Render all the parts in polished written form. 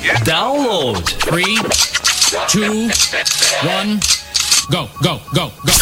Download. 3, 2, 1, go, go, go, go.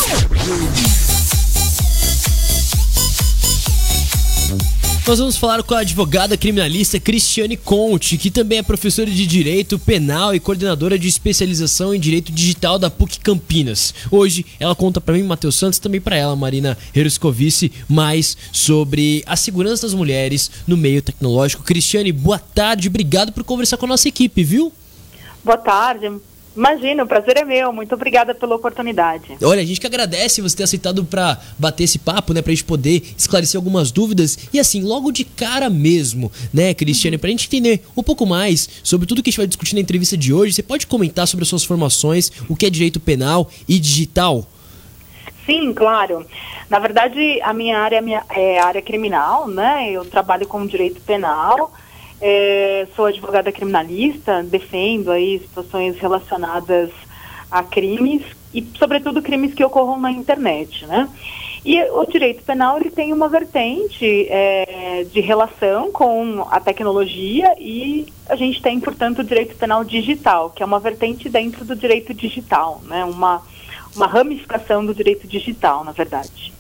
Nós vamos falar com a advogada criminalista Cristiane Conte, que também é professora de Direito Penal e coordenadora de especialização em Direito Digital da PUC Campinas. Hoje ela conta para mim, Matheus Santos, e também para ela, Marina Heruscovici, mais sobre a segurança das mulheres no meio tecnológico. Cristiane, boa tarde, obrigado por conversar com a nossa equipe, viu? Boa tarde. Imagina, o prazer é meu. Muito obrigada pela oportunidade. Olha, a gente que agradece você ter aceitado para bater esse papo, né, pra gente poder esclarecer algumas dúvidas e assim, logo de cara mesmo, né, Cristiane, pra gente entender um pouco mais sobre tudo que a gente vai discutir na entrevista de hoje, você pode comentar sobre as suas formações, o que é direito penal e digital? Sim, claro. Na verdade, a minha área é a área criminal, né, eu trabalho com direito penal. Sou advogada criminalista, defendo aí situações relacionadas a crimes e, sobretudo, crimes que ocorram na internet, né? E o direito penal, ele tem uma vertente de relação com a tecnologia e a gente tem, portanto, o direito penal digital, que é uma vertente dentro do direito digital, né? Uma ramificação do direito digital, na verdade.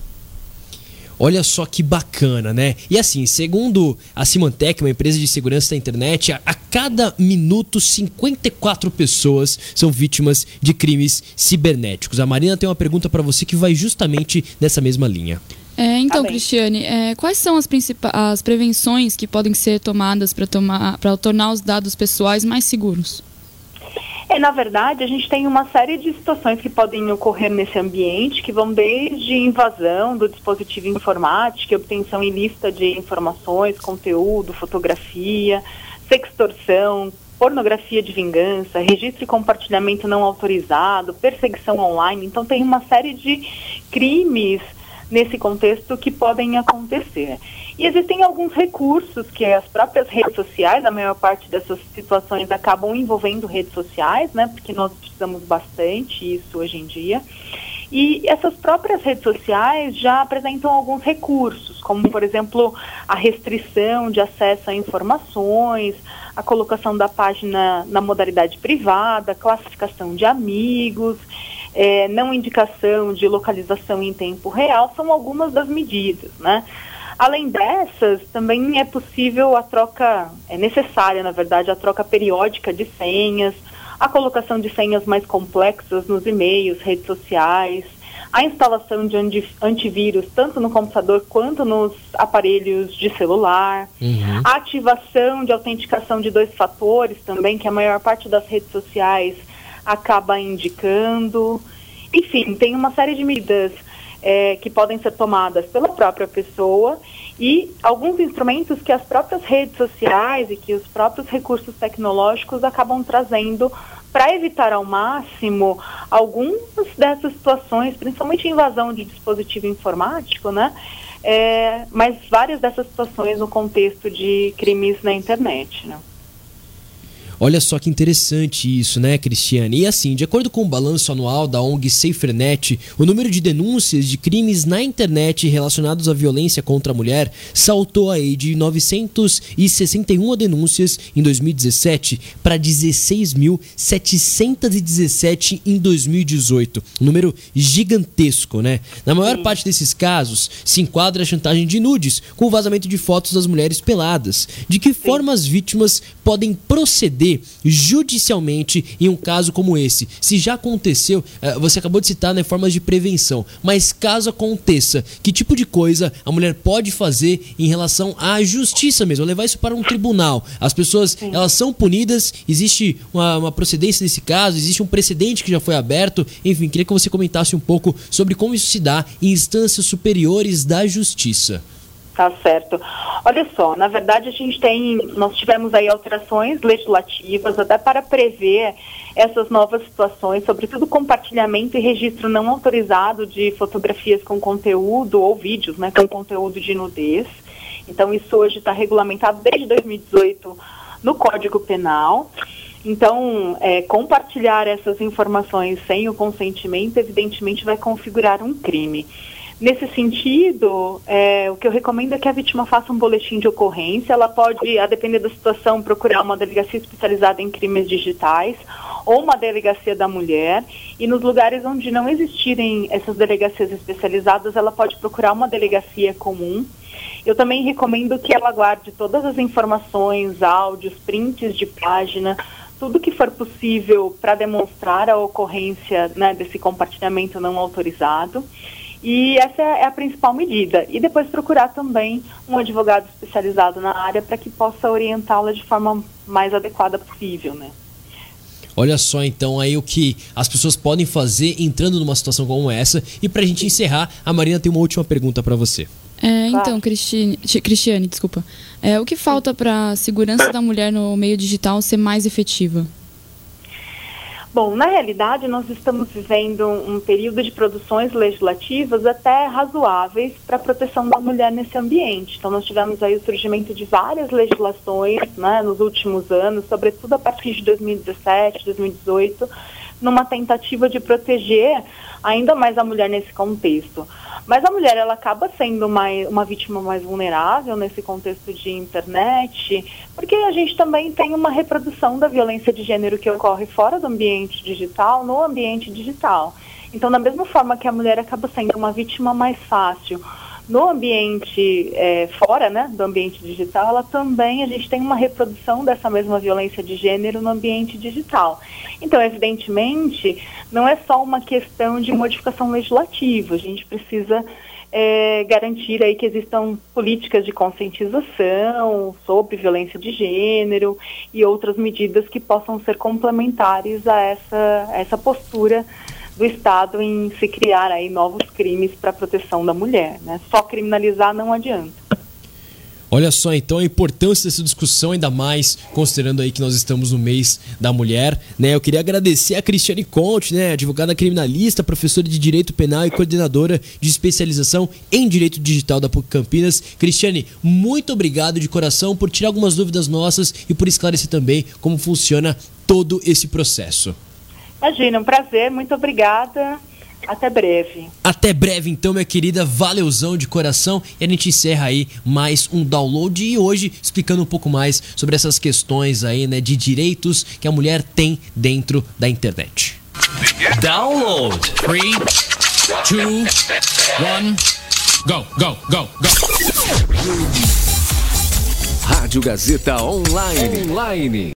Olha só que bacana, né? E assim, segundo a Symantec, uma empresa de segurança da internet, a cada minuto 54 pessoas são vítimas de crimes cibernéticos. A Marina tem uma pergunta para você que vai justamente nessa mesma linha. Então, Cristiane, quais são as prevenções que podem ser tomadas para tornar os dados pessoais mais seguros? Na verdade, a gente tem uma série de situações que podem ocorrer nesse ambiente, que vão desde invasão do dispositivo informático, obtenção ilícita de informações, conteúdo, fotografia, sextorção, pornografia de vingança, registro e compartilhamento não autorizado, perseguição online. Então, tem uma série de crimes nesse contexto que podem acontecer. E existem alguns recursos que as próprias redes sociais, a maior parte dessas situações acabam envolvendo redes sociais, né, porque nós utilizamos bastante isso hoje em dia. E essas próprias redes sociais já apresentam alguns recursos, como, por exemplo, a restrição de acesso a informações, a colocação da página na modalidade privada, classificação de amigos, não indicação de localização em tempo real, são algumas das medidas, né? Além dessas, também é possível é necessária, na verdade, a troca periódica de senhas, a colocação de senhas mais complexas nos e-mails, redes sociais, a instalação de antivírus tanto no computador quanto nos aparelhos de celular, a ativação de autenticação de 2 fatores também, que a maior parte das redes sociais acaba indicando. Enfim, tem uma série de medidas que podem ser tomadas pela própria pessoa e alguns instrumentos que as próprias redes sociais e que os próprios recursos tecnológicos acabam trazendo para evitar ao máximo algumas dessas situações, principalmente invasão de dispositivo informático, né? Mas várias dessas situações no contexto de crimes na internet, né? Olha só que interessante isso, né, Cristiane? E assim, de acordo com o balanço anual da ONG SaferNet, o número de denúncias de crimes na internet relacionados à violência contra a mulher saltou aí de 961 denúncias em 2017 para 16.717 em 2018. Um número gigantesco, né? Na maior parte desses casos, se enquadra a chantagem de nudes, com o vazamento de fotos das mulheres peladas. De que forma as vítimas podem proceder judicialmente em um caso como esse? Se já aconteceu, você acabou de citar, né, formas de prevenção, mas caso aconteça, que tipo de coisa a mulher pode fazer em relação à justiça mesmo, levar isso para um tribunal? As pessoas, elas são punidas, existe uma procedência nesse caso, existe um precedente que já foi aberto, enfim, queria que você comentasse um pouco sobre como isso se dá em instâncias superiores da justiça. Tá certo. Olha só, na verdade nós tivemos aí alterações legislativas até para prever essas novas situações, sobretudo compartilhamento e registro não autorizado de fotografias com conteúdo ou vídeos, né, com conteúdo de nudez. Então isso hoje está regulamentado desde 2018 no Código Penal. Então, compartilhar essas informações sem o consentimento, evidentemente, vai configurar um crime. Nesse sentido, o que eu recomendo é que a vítima faça um boletim de ocorrência. Ela pode, a depender da situação, procurar uma delegacia especializada em crimes digitais ou uma delegacia da mulher. E nos lugares onde não existirem essas delegacias especializadas, ela pode procurar uma delegacia comum. Eu também recomendo que ela guarde todas as informações, áudios, prints de página, tudo que for possível para demonstrar a ocorrência, né, desse compartilhamento não autorizado. E essa é a principal medida. E depois procurar também um advogado especializado na área para que possa orientá-la de forma mais adequada possível, né? Olha só então aí o que as pessoas podem fazer entrando numa situação como essa. E pra gente encerrar, a Marina tem uma última pergunta para você. Então, Cristiane, desculpa. O que falta para a segurança da mulher no meio digital ser mais efetiva? Bom, na realidade, nós estamos vivendo um período de produções legislativas até razoáveis para a proteção da mulher nesse ambiente. Então, nós tivemos aí o surgimento de várias legislações, né, nos últimos anos, sobretudo a partir de 2017, 2018, numa tentativa de proteger ainda mais a mulher nesse contexto. Mas a mulher, ela acaba sendo uma vítima mais vulnerável nesse contexto de internet, porque a gente também tem uma reprodução da violência de gênero que ocorre fora do ambiente digital, no ambiente digital. Então, da mesma forma que a mulher acaba sendo uma vítima mais fácil no ambiente fora, né, do ambiente digital, ela também, a gente tem uma reprodução dessa mesma violência de gênero no ambiente digital. Então, evidentemente, não é só uma questão de modificação legislativa, a gente precisa garantir aí que existam políticas de conscientização sobre violência de gênero e outras medidas que possam ser complementares a essa postura do Estado em se criar aí novos crimes para a proteção da mulher, né? Só criminalizar não adianta. Olha só então a importância dessa discussão, ainda mais considerando aí que nós estamos no mês da mulher, né? Eu queria agradecer a Cristiane Conte, né? Advogada criminalista, professora de Direito Penal e coordenadora de especialização em Direito Digital da PUC Campinas. Cristiane, muito obrigado de coração por tirar algumas dúvidas nossas e por esclarecer também como funciona todo esse processo. Imagina, um prazer, muito obrigada, até breve. Até breve então, minha querida, valeuzão de coração, e a gente encerra aí mais um download e hoje explicando um pouco mais sobre essas questões aí, né, de direitos que a mulher tem dentro da internet. Download 3, 2, 1, go, go, go, go. Rádio Gazeta Online.